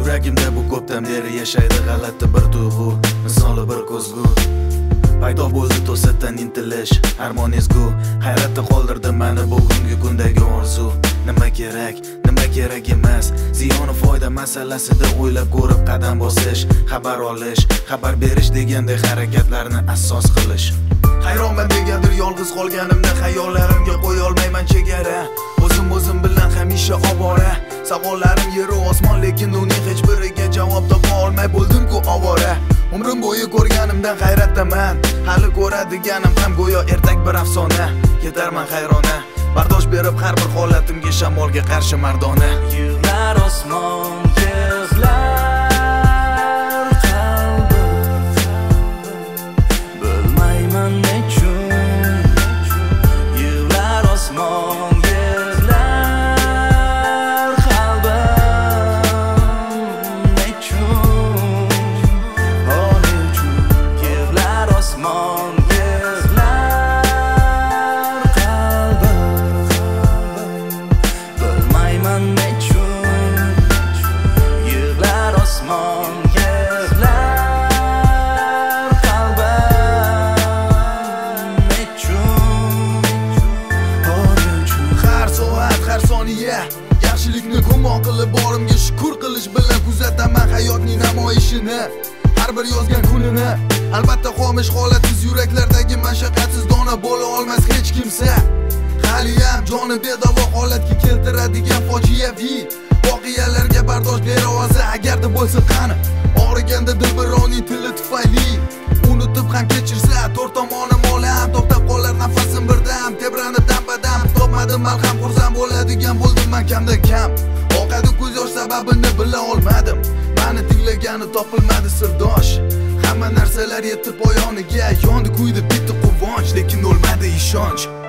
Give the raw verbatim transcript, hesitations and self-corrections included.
Yuragimda bu ko'pdan beri yashaydi g'alati bir tuyg'u, misoli bir ko'zgu. Paydo bo'ldi to'satdan intilish, armon ezgu. Hayratda qoldirdi meni bugungi kundagi orzu. Nima kerak, nima kerak emas, ziyoni foyda masalasida o'ylab ko'rib qadam bosish, xabar olish, xabar berish degandek harakatlarni asos qilish. Hayronman negadir yolg'iz qolganimda xayollarimga qo'ya olmayman chegara. O'zim o'zim bilan hamisha ovora. Savollarim yeru osmon, lekin uning hech biriga javob topa olmay bo'ldim-ku ovora. Umrim bo'yi ko'rganimdan hayratdaman, hali ko'radiganim ham go'yo ertak bir afsona. Yetarman hayrona, bardosh berib har bir holatimga shamolga qarshi mardona. Yig'lar osmon, yig'lar qalbim, bilmayman nechun. Yig'lar osmon, yig'lar qalbim, nechun. Oh nechun. Yig'lar osmon, yig'lar qalbim, bilmayman nechun. Yig'lar osmon, yig'lar qalbim, nechun. Oh nechun. Har soat, har soniya yaxshilikni gumon qilib borimga shukr qilish bilan kuzataman hayotning namoyishini. Har bir yozgan kunini, albatta xomish holatsiz yuraklardagi mashaqqatsiz dona bo'la olmas hech kimsa. Haliyam joni bedavo holatga keltiradigan fojiaviy voqealarga bardosh bera olsa agarda bo'lsa qani. Og'riganda dilbirovning tili tufayli unutib ham kechirsa, to'rt tomonim olam to'xtab qolar nafasim birdam. Tebranib dam-badam topmadim malham, xursand bo'ladigan bo'ldim men kamdan kam. Oqadi ko'z yosh sababini bila olmadim, mani tinglagani topilmadi sirdosh. Hamma narsalar yetib poyoniga yondi, kuydi bitta quvonch, lekin o'lmadi ishonch.